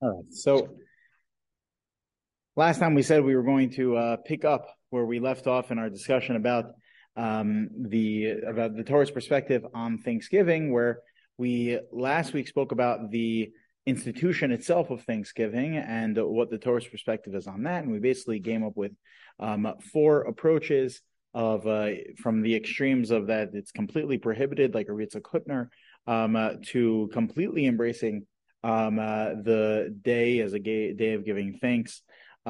All right. So last time we said we were going to pick up where we left off in our discussion about the Torah's perspective on Thanksgiving, where we last week spoke about the institution itself of Thanksgiving and what the Torah's perspective is on that, and we basically came up with four approaches of from the extremes of that it's completely prohibited, like a Ritzak Hutner, to completely embracing the day as a day of giving thanks,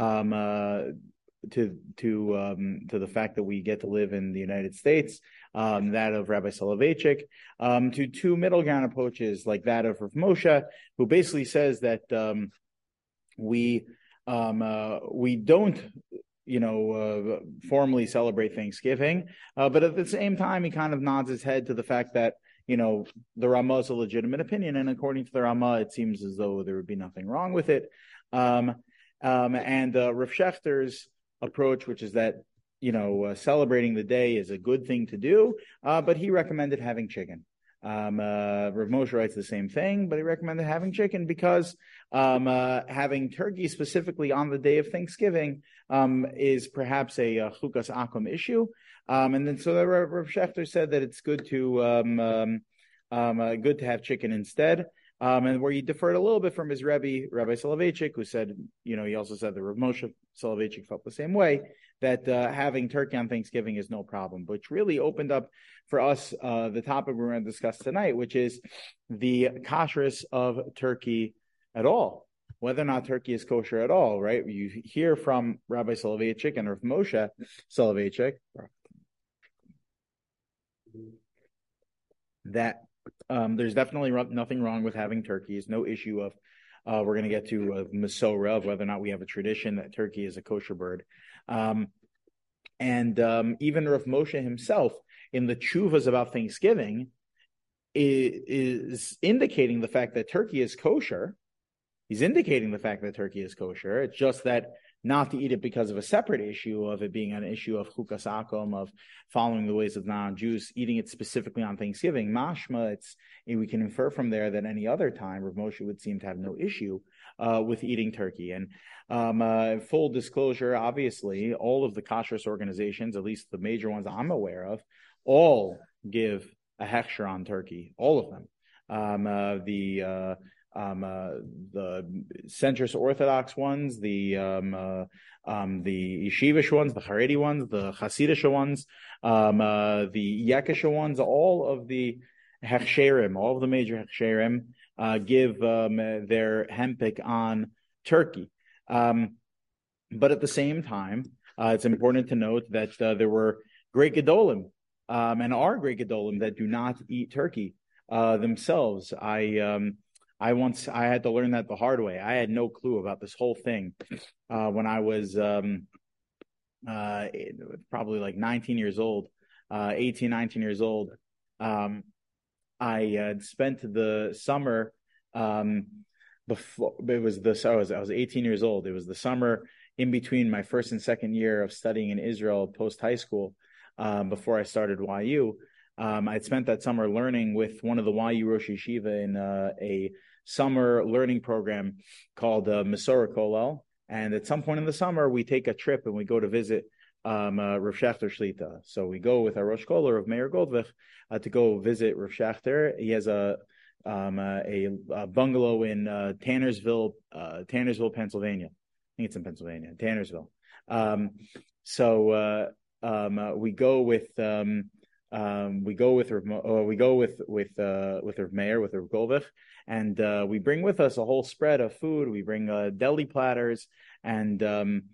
to the fact that we get to live in the United States, that of Rabbi Soloveitchik, to two middle ground approaches like that of Rav Moshe, who basically says that we don't formally celebrate Thanksgiving, but at the same time he kind of nods his head to the fact that the Ramah is a legitimate opinion, and according to the Ramah, it seems as though there would be nothing wrong with it. And Rav Shechter's approach, which is that celebrating the day is a good thing to do, but he recommended having chicken. Rav Moshe writes the same thing, but he recommended having chicken because having turkey specifically on the day of Thanksgiving is perhaps a chukas akum issue. And then so Rav Shechter said that it's good to have chicken instead. And where he differed a little bit from his Rebbe, Rabbi Soloveitchik, who said, he also said that Rav Moshe Soloveitchik felt the same way, that having turkey on Thanksgiving is no problem, which really opened up for us the topic we're going to discuss tonight, which is the kashrus of turkey at all, whether or not turkey is kosher at all, right? You hear from Rabbi Soloveitchik and Rav Moshe Soloveitchik that there's definitely nothing wrong with having turkey. There's no issue of we're going to get to Masorah, of whether or not we have a tradition that turkey is a kosher bird. And even Rav Moshe himself, in the tshuvas about Thanksgiving, is indicating the fact that turkey is kosher. He's indicating the fact that turkey is kosher. It's just that not to eat it because of a separate issue of it being an issue of chukas akum, of following the ways of non-Jews, eating it specifically on Thanksgiving. Mashma, we can infer from there that any other time, Rav Moshe would seem to have no issue with eating turkey. And full disclosure, obviously, all of the kashrus organizations, at least the major ones I'm aware of, all give a hechsher on turkey, all of them. The centrist Orthodox ones, the Yeshivish ones, the Haredi ones, the Hasidish ones, the Yekisha ones, all of the hechsherim, all of the major hechsherim give their hempik on turkey. But at the same time, it's important to note that there were great gedolim and are great gedolim that do not eat turkey themselves. I had to learn that the hard way. I had no clue about this whole thing when I was probably like 19 years old, 18, 19 years old. I had spent the summer before it was I was 18 years old. It was the summer in between my first and second year of studying in Israel post high school, before I started YU. I'd spent that summer learning with one of the YU Rosh Yeshiva in a summer learning program called Masorah Kollel. And at some point in the summer, we take a trip and we go to visit Rav Shechter Shlita. So we go with our Rosh Kollel of Meir Goldvich to go visit Rav Shechter. He has a bungalow in Tannersville, Pennsylvania. I think it's in Pennsylvania, Tannersville. We go with Rav Meir, with Rav Goldvich, and we bring with us a whole spread of food. We bring deli platters, and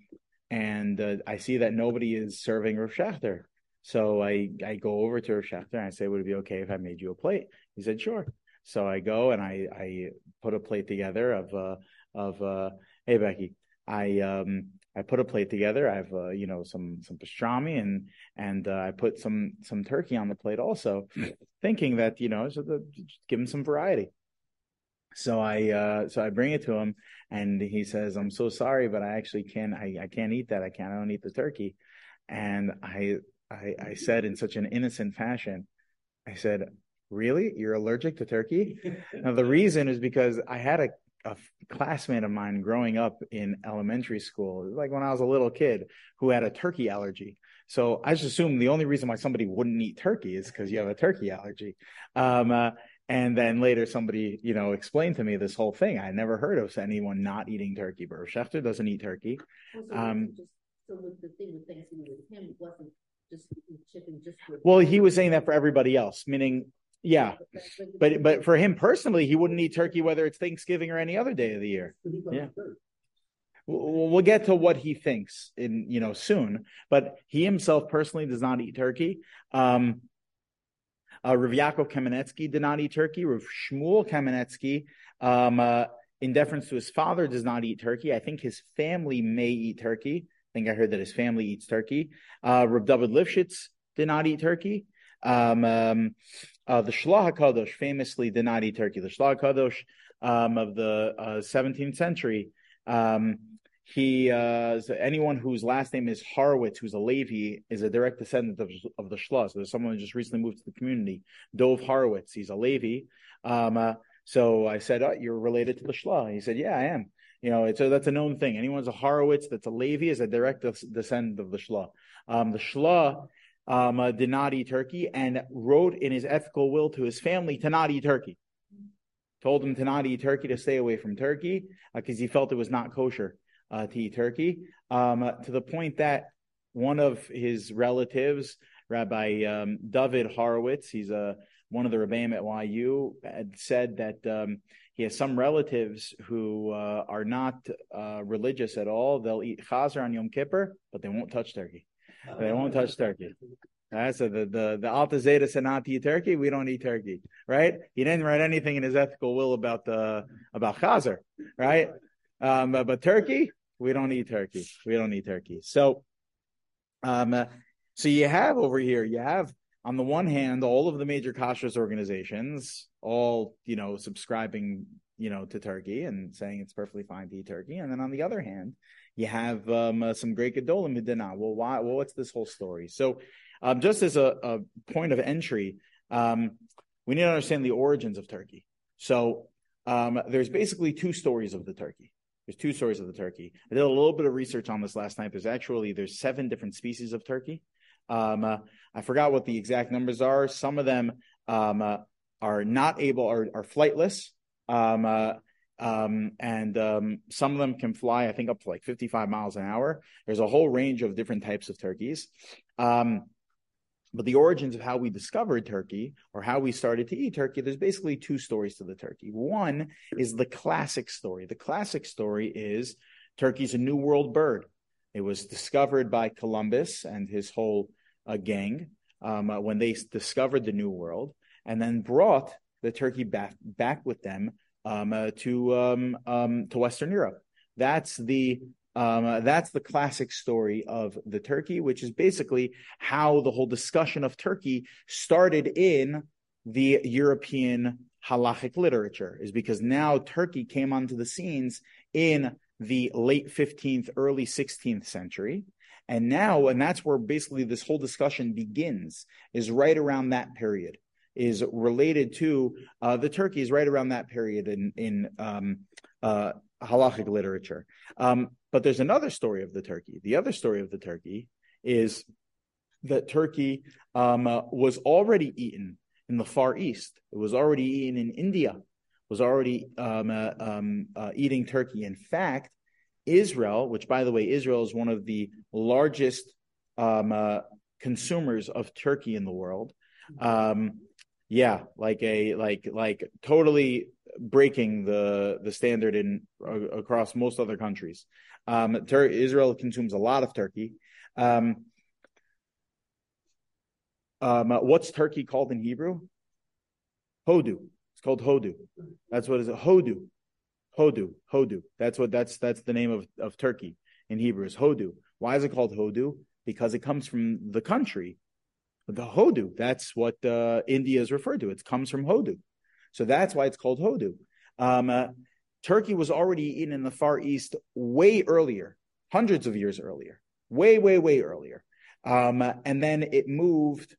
I see that nobody is serving Rav Shechter. So I go over to Rav Shechter and I say, "Would it be okay if I made you a plate?" He said, "Sure." So I go and I put a plate together of hey Becky, I put a plate together. I have some pastrami and I put some turkey on the plate also, thinking that just give him some variety. So I bring it to him and he says, "I'm so sorry, but I actually can't eat that. I don't eat the turkey." And I said in such an innocent fashion, I said, "Really? You're allergic to turkey?" Now the reason is because I had classmate of mine growing up in elementary school, like when I was a little kid, who had a turkey allergy. So I just assumed the only reason why somebody wouldn't eat turkey is because you have a turkey allergy. And then later somebody, explained to me this whole thing. I never heard of anyone not eating turkey. But Rav Shechter doesn't eat turkey. So the thing with Thanksgiving with him wasn't just chicken, just with. Well, he was saying that for everybody else, meaning, yeah. But for him personally, he wouldn't eat turkey whether it's Thanksgiving or any other day of the year. Yeah. We'll get to what he thinks soon, but he himself personally does not eat turkey. Rav Yaakov Kamenetsky did not eat turkey. Rav Shmuel Kamenetsky, in deference to his father, does not eat turkey. I think his family may eat turkey. I think I heard that his family eats turkey. Rav David Lifshitz did not eat turkey. The Shloh HaKadosh famously did not eat turkey. The Shloh HaKadosh of the 17th century, anyone whose last name is Horowitz, who's a Levi, is a direct descendant of the Shloh. So there's someone who just recently moved to the community, Dov Horowitz. He's a Levi. So I said, you're related to the Shloh. He said, yeah, I am. That's a known thing. Anyone's a Horowitz that's a Levi is a direct descendant of the Shloh. The Shloh did not eat turkey and wrote in his ethical will to his family to not eat turkey. Told him to not eat turkey, to stay away from turkey, because he felt it was not kosher to eat turkey, to the point that one of his relatives, Rabbi David Horowitz, he's one of the Rebbeim at YU, had said that he has some relatives who are not religious at all. They'll eat chazer on Yom Kippur, but they won't touch turkey. They won't touch turkey. So the Alta Zeta said not to eat turkey. We don't eat turkey, right? He didn't write anything in his ethical will about chazer, right? But turkey, we don't eat turkey. We don't eat turkey. So you have over here, on the one hand, all of the major kashrus organizations, all, subscribing, to turkey and saying it's perfectly fine to eat turkey. And then on the other hand, you have some great gedolim midina. Well, why? Well, what's this whole story? So just as a point of entry, we need to understand the origins of turkey. So there's basically two stories of the turkey. There's two stories of the turkey. I did a little bit of research on this last night. There's 7 different species of turkey. I forgot what the exact numbers are. Some of them are not able, are flightless. And some of them can fly, I think, up to like 55 miles an hour. There's a whole range of different types of turkeys. But the origins of how we discovered turkey or how we started to eat turkey, there's basically 2 stories to the turkey. One is the classic story. The classic story is turkey's a New World bird. It was discovered by Columbus and his whole gang when they discovered the New World, and then brought the turkey back with them to Western Europe. That's the classic story of the turkey, which is basically how the whole discussion of turkey started in the European halachic literature, is because now turkey came onto the scenes in the late 15th, early 16th century. And that's where basically this whole discussion begins, is right around that period, is related to the turkey is right around that period in halachic literature. But there's another story of the turkey. The other story of the turkey is that turkey was already eaten in the Far East. It was already eaten in India. Was already eating turkey. In fact, Israel, which by the way, Israel is one of the largest consumers of turkey in the world. Like totally breaking the standard across most other countries. Israel consumes a lot of turkey. What's turkey called in Hebrew? Hodu. It's called Hodu. That's what it is. Hodu. That's the name of turkey in Hebrew, is Hodu. Why is it called Hodu? Because it comes from the country, the Hodu. That's what India is referred to. It comes from Hodu. So that's why it's called Hodu. Turkey was already eaten in the Far East way earlier, hundreds of years earlier, way earlier. And then it moved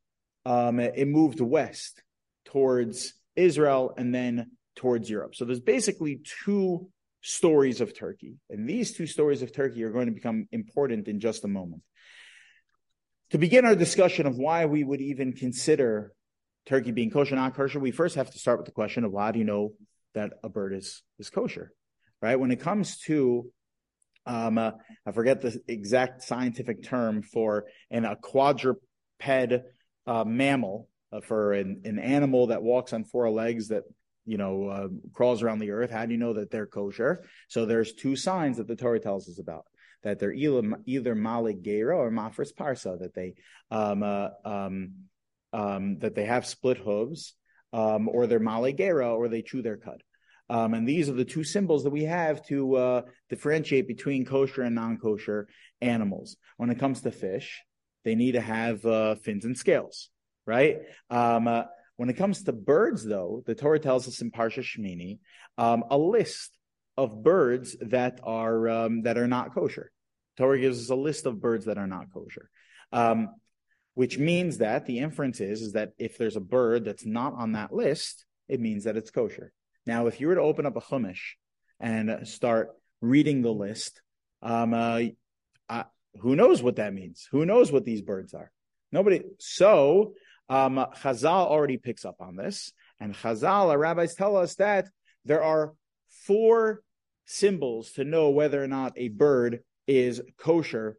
west towards Israel and then towards Europe. So there's basically 2 stories of turkey. And these two stories of turkey are going to become important in just a moment. To begin our discussion of why we would even consider turkey being kosher, not kosher, we first have to start with the question of how do you know that a bird is kosher, right? When it comes to, I forget the exact scientific term for a quadruped mammal, for an animal that walks on four legs that, crawls around the earth. How do you know that they're kosher? So there's two signs that the Torah tells us about, that they're either malig gera or mafres parsa, that they have split hooves, or they're malig gera, or they chew their cud. And these are the two symbols that we have to differentiate between kosher and non-kosher animals. When it comes to fish, they need to have fins and scales, right? When it comes to birds, though, the Torah tells us in Parsha Shemini a list of birds that are not kosher. Torah gives us a list of birds that are not kosher, which means that the inference is that if there's a bird that's not on that list, it means that it's kosher. Now, if you were to open up a chumash and start reading the list, who knows what that means? Who knows what these birds are? Nobody. So Chazal already picks up on this, and Chazal, our rabbis, tell us that there are 4 symbols to know whether or not a bird is kosher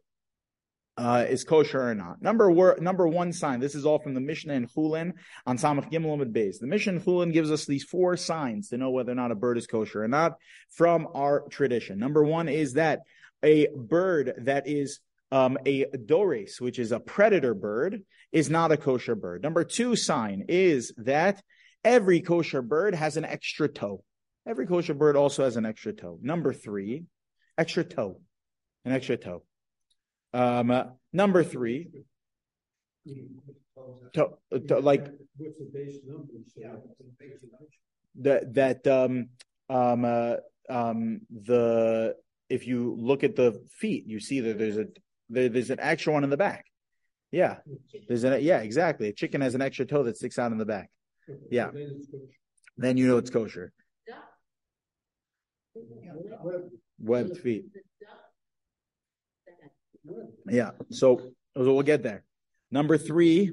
or not. Number one sign. This is all from the Mishnah in Chulin on Samach Gimel Amud Beis. The Mishnah in Chulin gives us these 4 signs to know whether or not a bird is kosher or not from our tradition. Number 1 is that a bird that is a dores, which is a predator bird, is not a kosher bird. Number 2 sign is that every kosher bird has an extra toe. Every kosher bird also has an extra toe. Number 3, extra toe, an extra toe. Number 3, like if you look at the feet, you see that there's an extra one in the back. Yeah, exactly. A chicken has an extra toe that sticks out in the back. Yeah, then you know it's kosher. Webbed feet. Yeah, so we'll get there. Number 3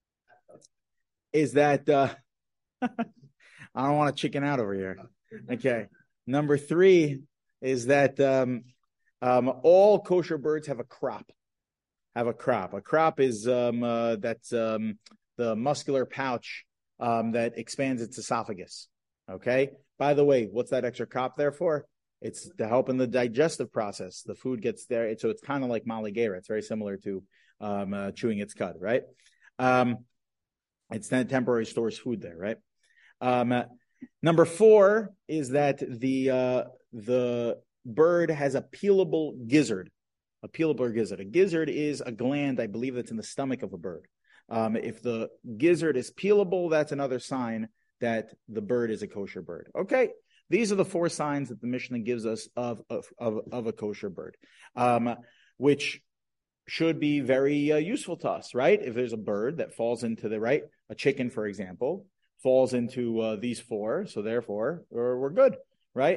is that I don't want to chicken out over here. Okay. Number 3 is that all kosher birds have a crop. A crop is that's the muscular pouch that expands its esophagus. Okay. By the way, what's that extra crop there for? It's to help in the digestive process. The food gets there, so it's kind of like malig gera. It's very similar to chewing its cud, right? It's temporary stores food there, right? Number 4 is that the bird has a peelable gizzard. A peelable gizzard. A gizzard is a gland, I believe, that's in the stomach of a bird. If the gizzard is peelable, that's another sign that the bird is a kosher bird. Okay. These are the 4 signs that the Mishnah gives us of a kosher bird, which should be very useful to us, right? If there's a bird that falls into a chicken, for example, falls into these 4, so therefore we're good, right?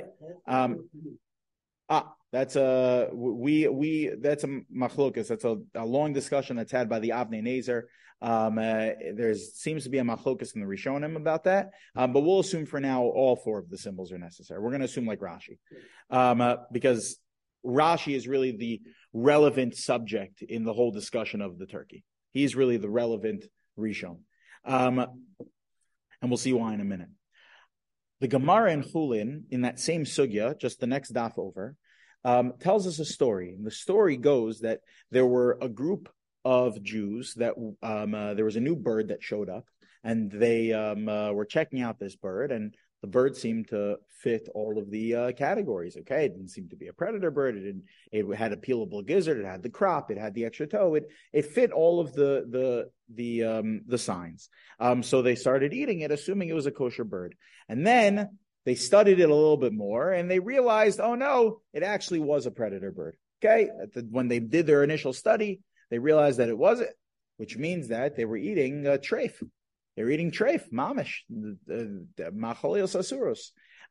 That's a machlokas. That's a long discussion that's had by the Avnei Nezer. There seems to be a machlokas in the Rishonim about that, but we'll assume for now all 4 of the symbols are necessary. We're going to assume like Rashi, because Rashi is really the relevant subject in the whole discussion of the turkey. He's really the relevant Rishon, and we'll see why in a minute. The Gemara in Chulin, in that same sugya, just the next daf over, tells us a story. And the story goes that there were a group of Jews that there was a new bird that showed up, and they were checking out this bird, and the bird seemed to fit all of the categories. Okay, it didn't seem to be a predator bird. It had a peelable gizzard. It had the crop. It had the extra toe. It fit all of the signs. So they started eating it, assuming it was a kosher bird, and then they studied it a little bit more, and they realized, oh no, it actually was a predator bird. Okay, when they did their initial study, they realized that it wasn't, which means that they were eating treif. They were eating treif, mamish, macholios asuros.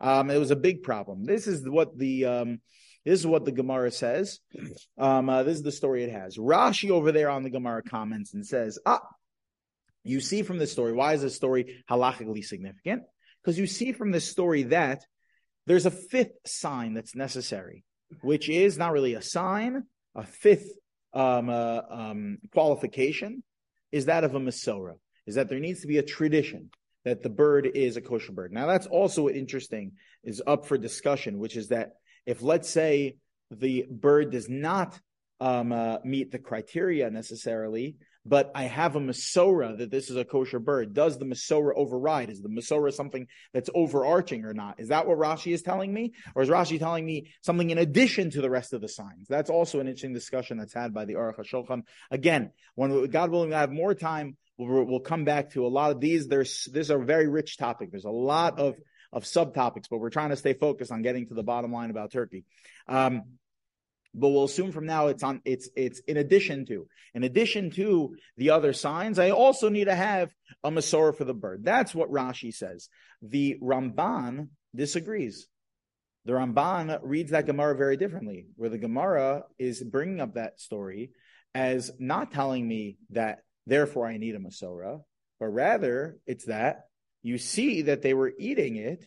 It was a big problem. This is what the Gemara says. This is the story it has. Rashi over there on the Gemara comments and says, you see from this story, why is this story halachically significant? Because you see from this story that there's a fifth sign that's necessary, which is not really a sign. A fifth qualification is that of a Masorah, is that there needs to be a tradition that the bird is a kosher bird. Now, that's also interesting, is up for discussion, which is that if, let's say, the bird does not meet the criteria necessarily, but I have a Masorah that this is a kosher bird, does the Masorah override? Is the Masorah something that's overarching or not? Is that what Rashi is telling me? Or is Rashi telling me something in addition to the rest of the signs? That's also an interesting discussion that's had by the Aruch HaShulchan. Again, when God willing, I have more time, we'll come back to a lot of these. This is a very rich topic. There's a lot of subtopics, but we're trying to stay focused on getting to the bottom line about Turkey. But we'll assume from now it's in addition to the other signs, I also need to have a Masorah for the bird. That's what Rashi says. The Ramban disagrees. The Ramban reads that Gemara very differently, where the Gemara is bringing up that story as not telling me that therefore I need a Masorah, but rather it's that you see that they were eating it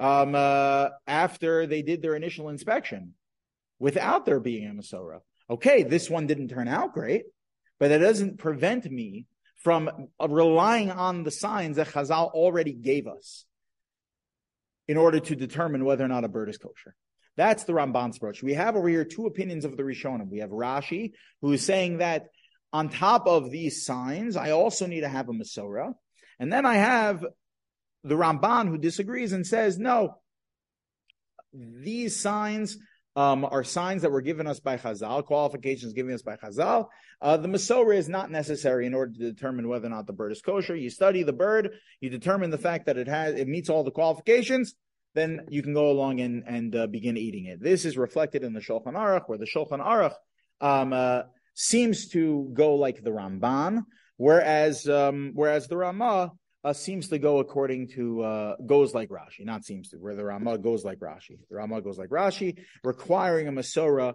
after they did their initial inspection, without there being a Masorah. Okay, this one didn't turn out great, but that doesn't prevent me from relying on the signs that Chazal already gave us in order to determine whether or not a bird is kosher. That's the Ramban's approach. We have over here two opinions of the Rishonim. We have Rashi, who is saying that on top of these signs, I also need to have a Masorah. And then I have the Ramban, who disagrees and says, no, these signs are signs that were given us by Chazal, qualifications given us by Chazal. The Masorah is not necessary in order to determine whether or not the bird is kosher. You study the bird, you determine the fact that it meets all the qualifications, then you can go along and begin eating it. This is reflected in the Shulchan Aruch, where the Shulchan Aruch seems to go like the Ramban, whereas the Ramah seems to go goes like Rashi, not seems to, where the Ramah goes like Rashi. The Ramah goes like Rashi, requiring a Masorah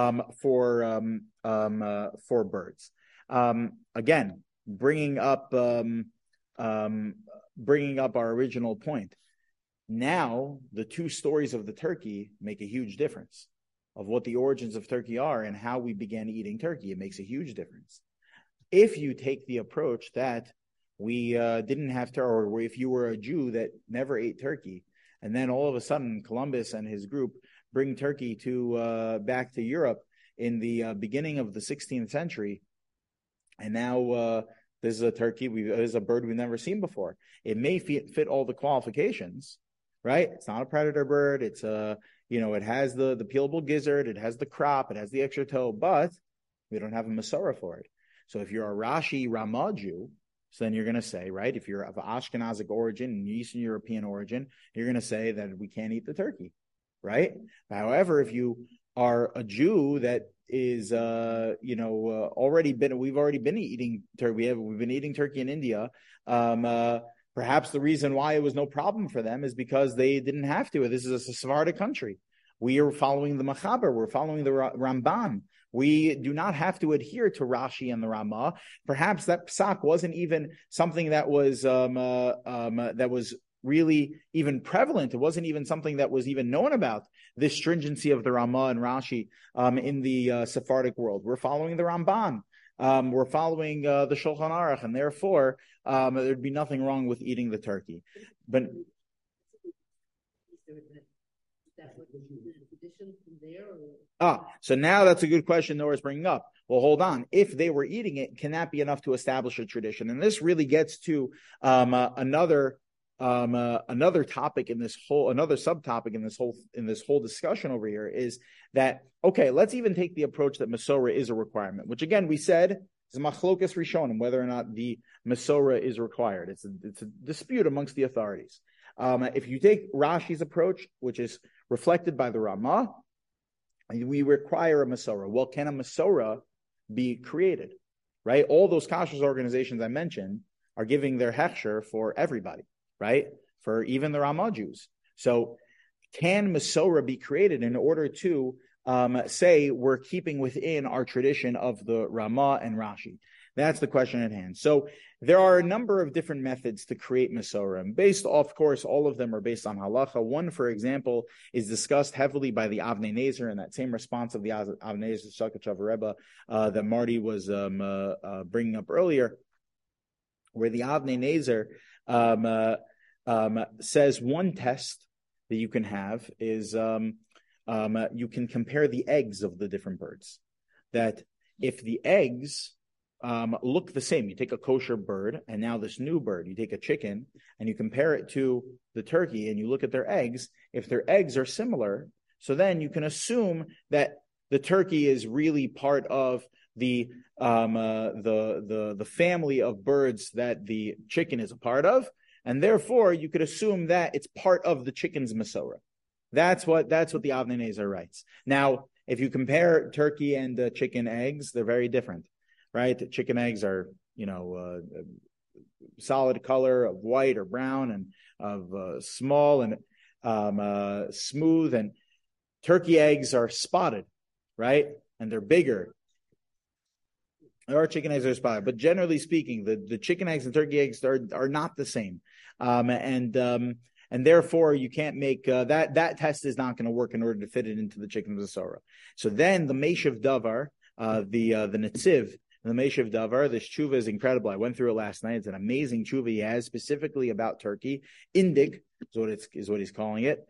for birds. Again, bringing up our original point. Now, the two stories of the turkey make a huge difference of what the origins of turkey are and how we began eating turkey. It makes a huge difference. If you take the approach that we didn't have to, or if you were a Jew that never ate turkey, and then all of a sudden Columbus and his group bring turkey back to Europe in the beginning of the 16th century, and now this is a turkey, this is a bird we've never seen before. It may fit all the qualifications, right? It's not a predator bird. It's it has the peelable gizzard, it has the crop, it has the extra toe, but we don't have a Masorah for it. So if you're a Rashi Ramah Jew, so then you're going to say, right, if you're of Ashkenazic origin and Eastern European origin, you're going to say that we can't eat the turkey, right? However, if you are a Jew that is, we've already been eating turkey. We've been eating turkey in India. Perhaps the reason why it was no problem for them is because they didn't have to. This is a Sephardic country. We are following the Machaber. We're following the Ramban. We do not have to adhere to Rashi and the Ramah. Perhaps that psak wasn't even something that was really even prevalent. It wasn't even something that was even known about, this stringency of the Ramah and Rashi in the Sephardic world. We're following the Ramban. We're following the Shulchan Aruch, and therefore there'd be nothing wrong with eating the turkey. But so now that's a good question Nora's bringing up. Well, hold on. If they were eating it, can that be enough to establish a tradition? And this really gets to another topic in this whole, another subtopic in this whole discussion over here is that, okay, let's even take the approach that Masorah is a requirement, which again, we said is machlokas rishonim, whether or not the Masorah is required. It's a dispute amongst the authorities. If you take Rashi's approach, which is reflected by the Ramah, we require a Masorah. Well, can a Masorah be created? Right? All those kashrus organizations I mentioned are giving their hechsher for everybody, right? For even the Ramah Jews. So can Masorah be created in order to say we're keeping within our tradition of the Ramah and Rashi? That's the question at hand. So there are a number of different methods to create Masorah. And based, of course, all of them are based on halacha. One, for example, is discussed heavily by the Avnei Nezer, and that same response of the Avnei Nezer Shakachav Rebbe that Marty was bringing up earlier, where the Avnei Nezer says one test that you can have is you can compare the eggs of the different birds. That if the eggs look the same, you take a kosher bird and now this new bird, you take a chicken and you compare it to the turkey and you look at their eggs. If their eggs are similar, so then you can assume that the turkey is really part of the family of birds that the chicken is a part of, and therefore you could assume that it's part of the chicken's Masorah. That's what the Avnei Nezer writes. Now, if you compare turkey and chicken eggs, they're very different, right? Chicken eggs are, solid color of white or brown and of small and smooth, and turkey eggs are spotted, right? And they're bigger. There are chicken eggs that are spotted, but generally speaking, the chicken eggs and turkey eggs are not the same. And therefore you can't make that test is not going to work in order to fit it into the chicken Masorah. So then the Meshiv Davar, the Netziv, the Meshiv Davar, this tshuva is incredible. I went through it last night. It's an amazing tshuva he has specifically about Turkey. Indig is what he's calling it.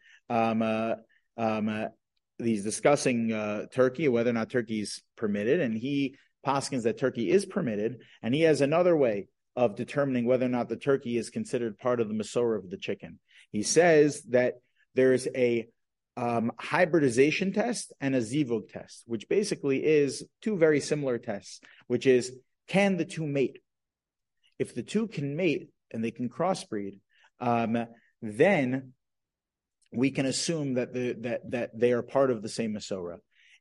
He's discussing Turkey, whether or not Turkey is permitted, and he paskins that Turkey is permitted, and he has another way of determining whether or not the turkey is considered part of the Masorah of the chicken. He says that there's a hybridization test and a zivug test, which basically is two very similar tests, which is, can the two mate? If the two can mate and they can crossbreed, then we can assume that they are part of the same Masorah.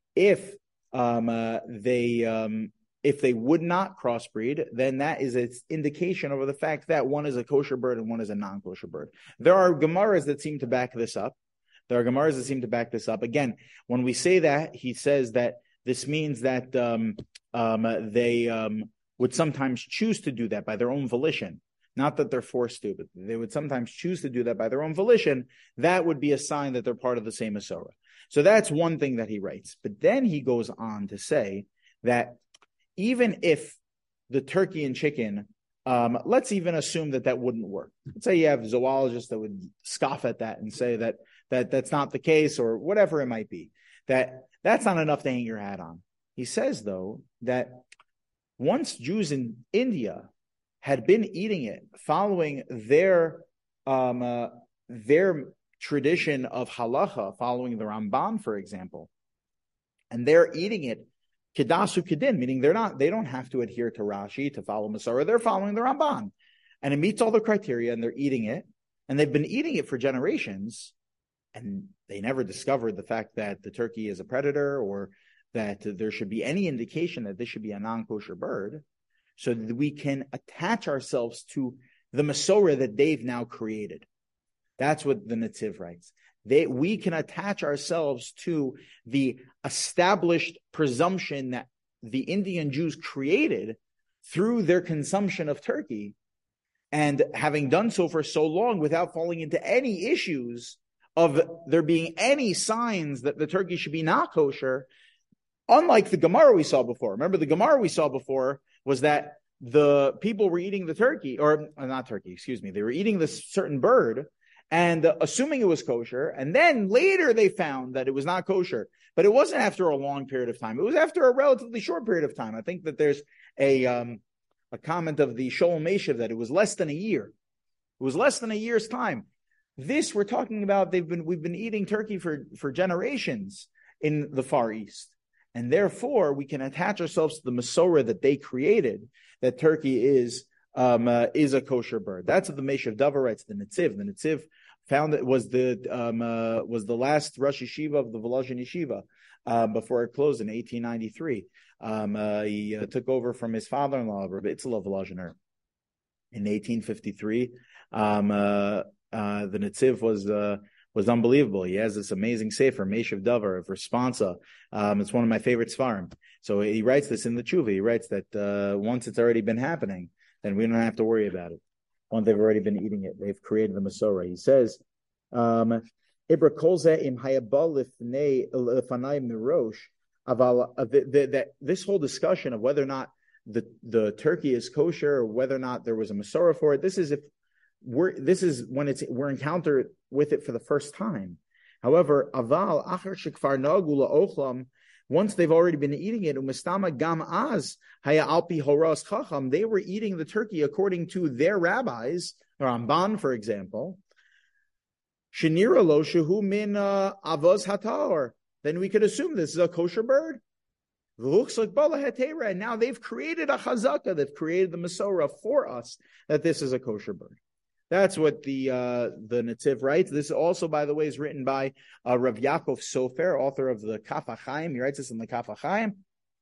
If they would not crossbreed, then that is its indication over the fact that one is a kosher bird and one is a non-kosher bird. There are Gemaras that seem to back this up. Again, when we say that, he says that this means that they would sometimes choose to do that by their own volition. Not that they're forced to, but they would sometimes choose to do that by their own volition. That would be a sign that they're part of the same Masorah. So that's one thing that he writes. But then he goes on to say that even if the turkey and chicken, let's even assume that wouldn't work. Let's say you have zoologists that would scoff at that and say that that's not the case, or whatever it might be. That's not enough to hang your hat on. He says, though, that once Jews in India had been eating it, following their tradition of halacha, following the Ramban, for example, and they're eating it Kedasu Kedin, meaning they don't have to adhere to Rashi to follow Masorah. They're following the Ramban, and it meets all the criteria, and they're eating it, and they've been eating it for generations, and they never discovered the fact that the turkey is a predator or that there should be any indication that this should be a non-kosher bird, so that we can attach ourselves to the Masorah that they've now created. That's what the Netziv writes. We can attach ourselves to the established presumption that the Indian Jews created through their consumption of turkey, and having done so for so long without falling into any issues of there being any signs that the turkey should be not kosher, unlike the Gemara we saw before. Remember, the Gemara we saw before was that the people were eating the turkey, or not turkey, excuse me, they were eating this certain bird, and assuming it was kosher, and then later they found that it was not kosher. But it wasn't after a long period of time. It was after a relatively short period of time. I think that there's a comment of the Sholem Meshiv that it was less than a year. It was less than a year's time. This we're talking about, we've been eating turkey for generations in the Far East. And therefore, we can attach ourselves to the Masorah that they created, that turkey is a kosher bird. That's what the Meshiv Davar writes, the Netziv. The Netziv found it was the last Rosh Yeshiva of the Volozhin Yeshiva before it closed in 1893. He took over from his father-in-law, Rabbi Itzela Volozhiner, in 1853. The Netziv was unbelievable. He has this amazing sefer, Meshiv Davar of Responsa. It's one of my favorite svarim. So he writes this in the Tshuva. He writes that once it's already been happening, then we don't have to worry about it. Once they've already been eating it, they've created the Masorah. He says, Ibra kolze im hayabal lifnei mirosh. That this whole discussion of whether or not the turkey is kosher or whether or not there was a Masorah for it, this is when we're encountered with it for the first time. However, aval achar shekfar nagu la'ochlam, once they've already been eating it, umistama gam az haya alpi horas chacham, they were eating the turkey according to their rabbis, or Ramban, for example. Shenira lo shehu min avos hatar. Then we could assume this is a kosher bird. And now they've created a chazaka, they've created the Masorah for us that this is a kosher bird. That's what the Netziv writes. This also, by the way, is written by Rav Yaakov Sofer, author of the Kaf HaChaim. He writes this in the Kaf HaChaim.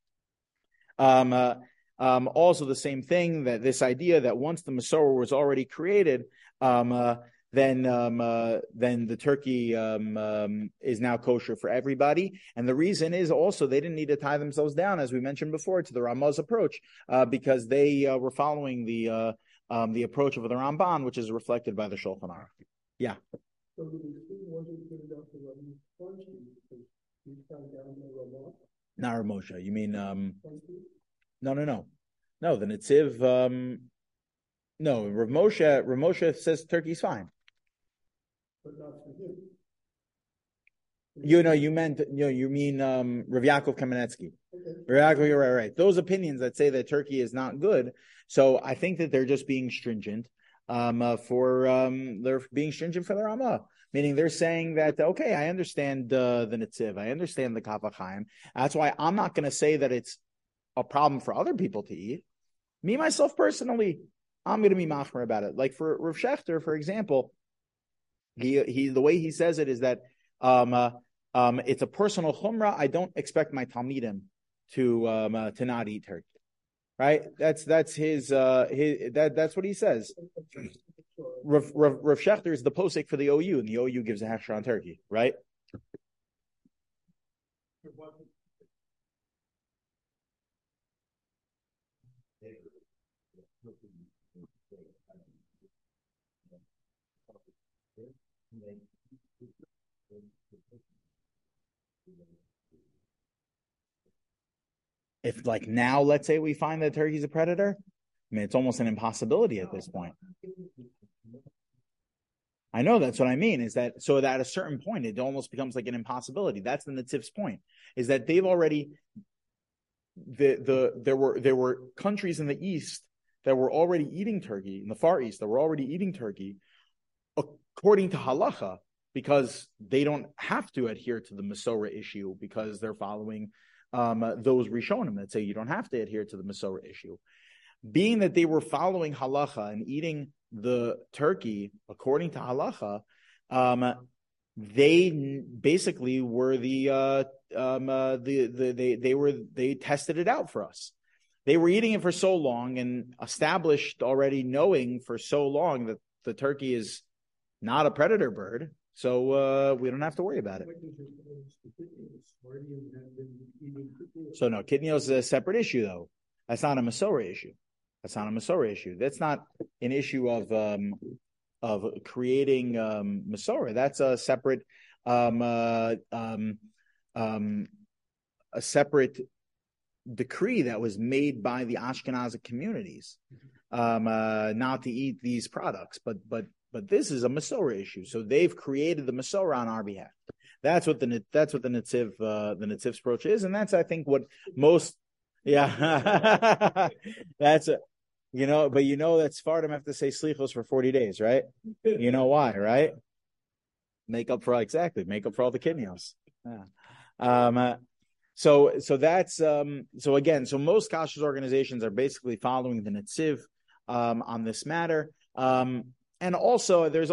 Also the same thing, that this idea that once the Masorah was already created, then the turkey is now kosher for everybody. And the reason is also they didn't need to tie themselves down, as we mentioned before, to the Ramah's approach, because they were following the approach of the Ramban, which is reflected by the Shulchan Aruch. Yeah. Not Rav Moshe. You mean no. The Netziv no, Rav Moshe says turkey's fine. You mean Rav Yaakov Kamenetsky. Okay. Rav Yaakov, you're right. Those opinions that say that turkey is not good, so I think that they're just being stringent they're being stringent for the Ramah. Meaning they're saying that, okay, I understand the Netziv, I understand the Kaf HaChaim. That's why I'm not going to say that it's a problem for other people to eat. Me, myself, personally, I'm going to be machmer about it. Like for Rav Shechter, for example, he the way he says it is that it's a personal chumrah. I don't expect my talmidim to not eat turkey. Right? That's his that's what he says. Rav Shechter is the posek for the OU, and the OU gives a hechsher on turkey, right? If like now, let's say we find that turkey's a predator, I mean, it's almost an impossibility at this point. I know, that's what I mean, is that so that at a certain point, it almost becomes like an impossibility. That's the Netziv's point, is that they've already, there were countries in the East that were already eating turkey, in the Far East, that were already eating turkey according to halacha, because they don't have to adhere to the Masorah issue because they're following those Rishonim that say you don't have to adhere to the Masorah issue. Being that they were following halacha and eating the turkey according to halacha, they basically were they tested it out for us. They were eating it for so long and established already knowing for so long that the turkey is not a predator bird. So we don't have to worry about it. So no, kitnios is a separate issue, though. That's not a Masorah issue. That's not an issue of creating Masorah. That's a separate decree that was made by the Ashkenazic communities not to eat these products, but this is a Masorah issue. So they've created the Masorah on our behalf. That's what the Netziv's approach is, and that's I think what most that's a but that Sephardim have to say slichos for 40 days, right? You know why, right? Make up for all the kinnios. Yeah. So that's so again, so most kashrus organizations are basically following the Netziv on this matter. And also the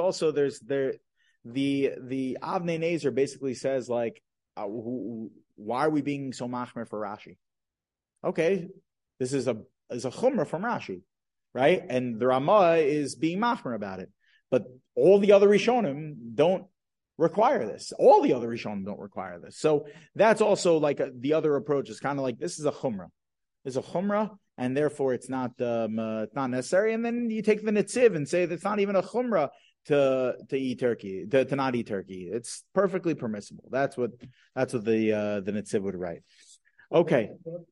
Avnei Nezer basically says like, why are we being so machmer for Rashi? Okay, this is a chumrah from Rashi, right? And the Ramah is being machmer about it, but all the other Rishonim don't require this. All the other Rishonim don't require this. So that's also like the other approach is kind of like, this is a chumrah. It's a chumrah, and therefore it's not necessary. And then you take the Netziv and say that's not even a chumrah to eat turkey, to not eat turkey. It's perfectly permissible. That's what the Netziv would write. Okay.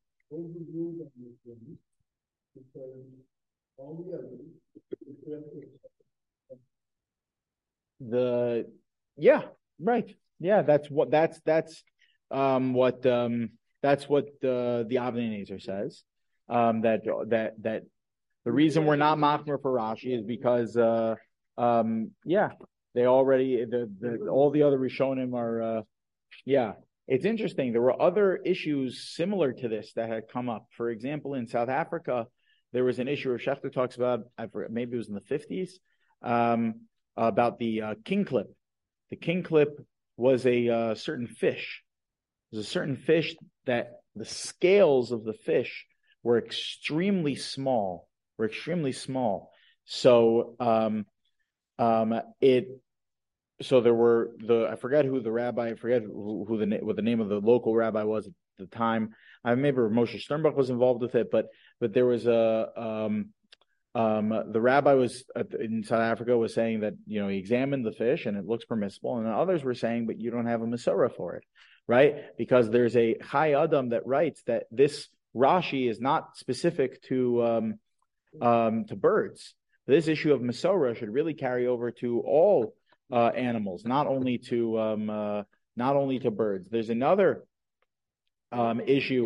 That's what the Avnei Nezer says. That the reason we're not machmer for Rashi is because they already all the other Rishonim are It's interesting. There were other issues similar to this that had come up. For example, in South Africa, there was an issue where Schechter talks about, I forget, maybe it was in the 50s, about the king clip. The king clip was a certain fish. It was a certain fish that the scales of the fish were extremely small. So So there were I forget who the rabbi, I forget what the name of the local rabbi was at the time. Maybe Moshe Sternbach was involved with it, but there was the rabbi was in South Africa was saying that he examined the fish and it looks permissible, and others were saying, but you don't have a Masorah for it, right? Because there's a Chai Adam that writes that this Rashi is not specific to birds. This issue of Masorah should really carry over to all animals, not only to birds. There's another issue,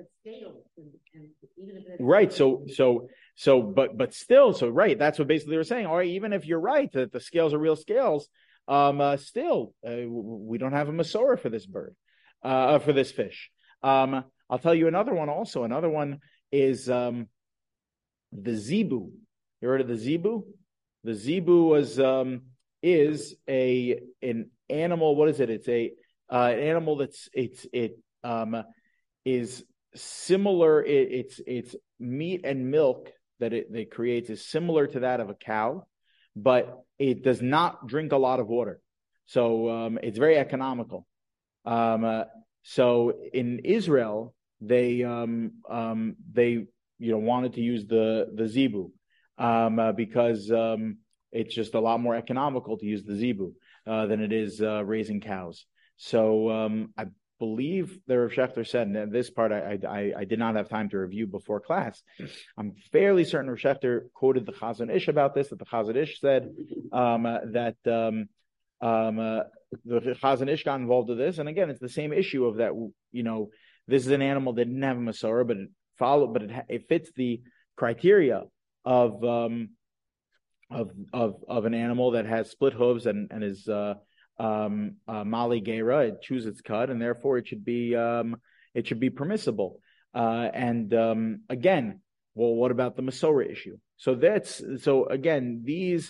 right? But still, right. That's what basically they were saying. All right, even if you're right that the scales are real scales, still we don't have a Masorah for this bird, for this fish. I'll tell you another one also. Another one is the zebu. You heard of the zebu? The zebu is an animal. What is it? It's an animal that's is similar. It's meat and milk that it creates is similar to that of a cow, but it does not drink a lot of water. So it's very economical. So in Israel, they wanted to use the zebu because it's just a lot more economical to use the zebu than it is raising cows. So I believe that Rav Schechter said, and this part I did not have time to review before class. I'm fairly certain Rav Schechter quoted the Chazon Ish about this, that the Chazon Ish said that the Chazon Ish got involved with this. And again, it's the same issue of that, this is an animal that didn't have a Masorah, but it fits the criteria of an animal that has split hooves and is Mali Gera. It chews its cud, and therefore it should be permissible. Again, well, what about the Masorah issue? So again, these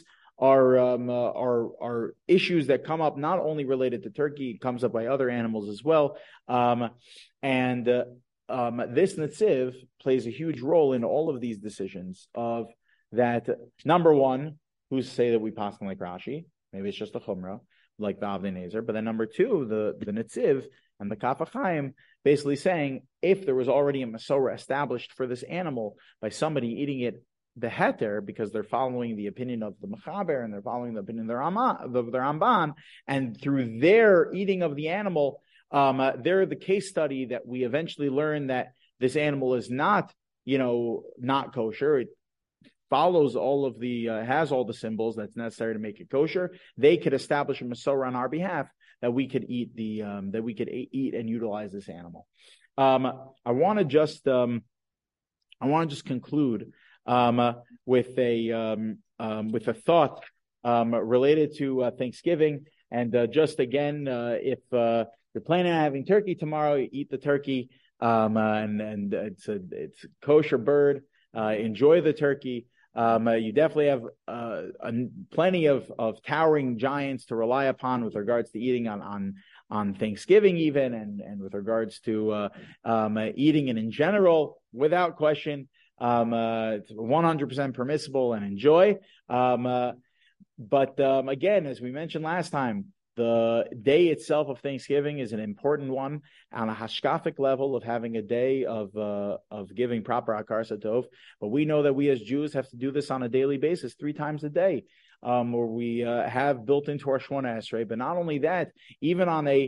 are issues that come up not only related to turkey, it comes up by other animals as well. This Netziv plays a huge role in all of these decisions of that. Number one, who's say that we pass on like Rashi? Maybe it's just a chumrah, like the Avnei Nezer. But then number two, the Netziv and the Kaf HaChaim basically saying if there was already a Masorah established for this animal by somebody eating it the heter, because they're following the opinion of the Mechaber and they're following the opinion of the Ramban, and through their eating of the animal, they're the case study that we eventually learn that this animal is not kosher. It follows all of the has all the symbols that's necessary to make it kosher. They could establish a Masorah on our behalf that we could eat eat and utilize this animal. I want to just conclude with a thought related to Thanksgiving, and just again, if you're planning on having turkey tomorrow, you eat the turkey, and it's a kosher bird. Enjoy the turkey. You definitely have plenty of towering giants to rely upon with regards to eating on Thanksgiving even, and with regards to eating and in general, without question. It's 100% permissible and enjoy. But again, as we mentioned last time, The day itself of Thanksgiving is an important one on a hashkafic level of having a day of giving proper Hakaras HaTov. But we know that we as Jews have to do this on a daily basis, 3 times a day, where we have built into our Shemona Esrei. But not only that, even on a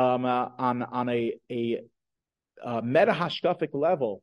meta hashkafic level,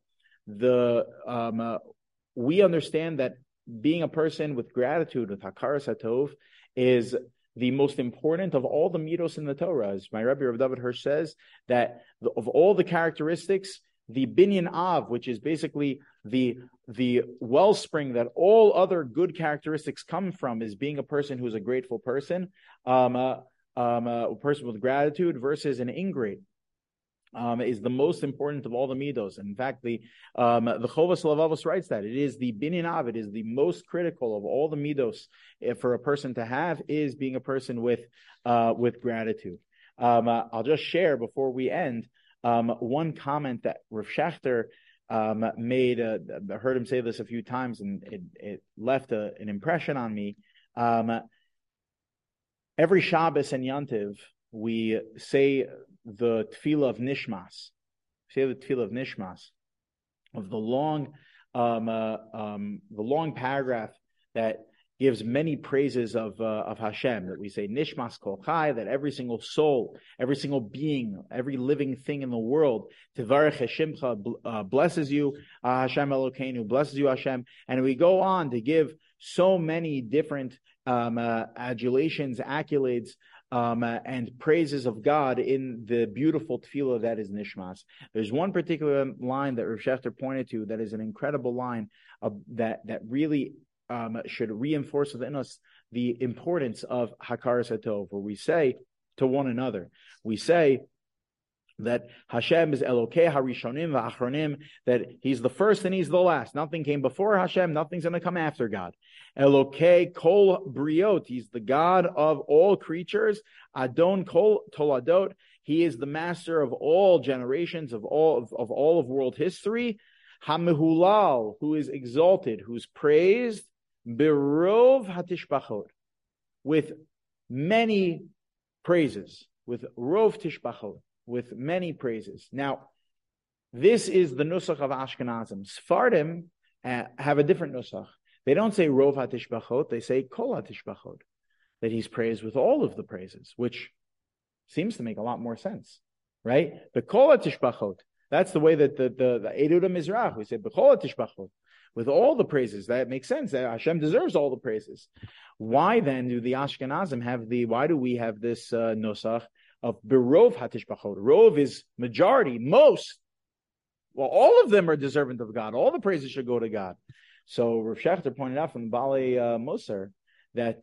we understand that being a person with gratitude, with Hakaras HaTov, is the most important of all the midos in the Torah. As my Rebbe Rav David Hirsch says, that of all the characteristics, the binyan av, which is basically the wellspring that all other good characteristics come from, is being a person who's a grateful person, a person with gratitude versus an ingrate. Is the most important of all the midos. And in fact, the Chovos Halevavos writes that it is the binyan av, it is the most critical of all the midos for a person to have, is being a person with gratitude. I'll just share before we end one comment that Rav Schachter made. I heard him say this a few times, and it left an impression on me. Every Shabbos and Yantiv, we say the tefillah of Nishmas, of the long paragraph that gives many praises of Hashem, that we say Nishmas Kol Chai, that every single soul, every single being, every living thing in the world, Tivarech Hashemcha, blesses you, Hashem Elokeinu, blesses you, Hashem. And we go on to give so many different adulations, accolades, and praises of God in the beautiful tefillah that is Nishmas. There's one particular line that Rav Schachter pointed to that is an incredible line that really should reinforce within us the importance of Hakaras HaTov, where we say to one another, we say that Hashem is Elokei Harishonim v'Achronim, that He's the first and He's the last. Nothing came before Hashem, nothing's going to come after God. Elokei Kol Briot, He's the God of all creatures. Adon Kol Toladot, He is the master of all generations, of all of world history. Hamehulal, who is exalted, who's praised. Birov Hatishbachot, with many praises, with Rov Tishbachot, with many praises. Now, this is the nusach of Ashkenazim. Sephardim have a different nusach. They don't say Rov HaTishbachot, they say Kol HaTishbachot, that He's praised with all of the praises, which seems to make a lot more sense, right? The Kol HaTishbachot, that's the way that the Eidut HaMizrach, we say B'Kol HaTishbachot, with all the praises. That makes sense. That Hashem deserves all the praises. Why then do the Ashkenazim why do we have this nusach of Berov HaTishbachot? Rov is majority, most. Well, all of them are deserving of God. All the praises should go to God. So Rav Schachter pointed out from the Balei Musar that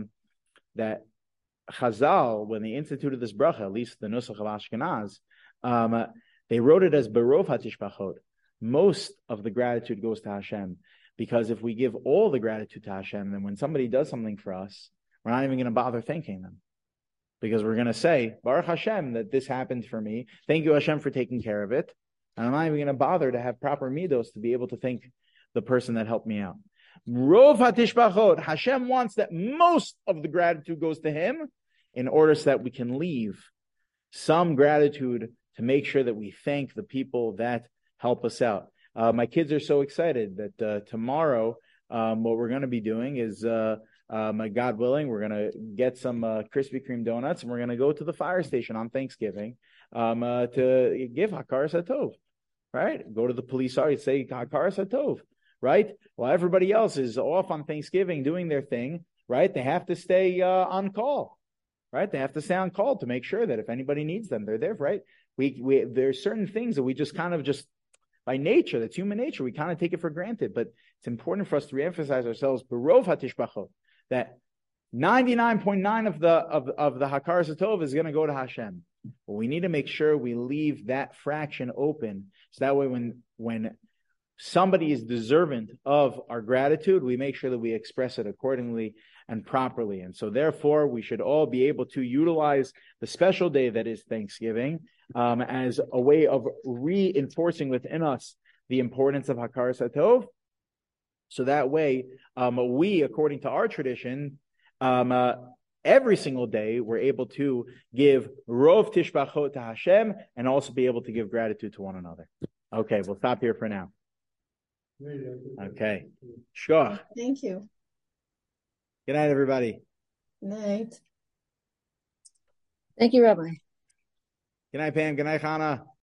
Chazal, when they instituted this bracha, at least the nusach of Ashkenaz, they wrote it as Berov HaTishbachot. Most of the gratitude goes to Hashem, because if we give all the gratitude to Hashem, then when somebody does something for us, we're not even going to bother thanking them, because we're going to say, Baruch Hashem, that this happened for me. Thank you, Hashem, for taking care of it. And I'm not even going to bother to have proper midos to be able to thank the person that helped me out. Rov HaTishbachot, Hashem wants that most of the gratitude goes to Him, in order so that we can leave some gratitude to make sure that we thank the people that help us out. My kids are so excited that tomorrow, what we're going to be doing is, God willing, we're going to get some Krispy Kreme donuts, and we're going to go to the fire station on Thanksgiving to give Hakaras HaTov, right? Go to the police station, say Hakaras HaTov, right? While everybody else is off on Thanksgiving doing their thing, right? They have to stay on call, right? They have to stay on call to make sure that if anybody needs them, they're there, right? There's certain things that we just kind of by nature, that's human nature, we kind of take it for granted, but it's important for us to reemphasize ourselves, Berov HaTishbachot, that 99.9 of the Hakaras HaTov is going to go to Hashem. But we need to make sure we leave that fraction open, so that way when somebody is deserving of our gratitude, we make sure that we express it accordingly and properly. And so therefore, we should all be able to utilize the special day that is Thanksgiving as a way of reinforcing within us the importance of Hakaras HaTov. So that way, we, according to our tradition, every single day we're able to give Rov Tishbachot to Hashem and also be able to give gratitude to one another. Okay, we'll stop here for now. Okay. Shkoch. Thank you. Good night, everybody. Good night. Thank you, Rabbi. Good night, Pam. Good night, Hannah.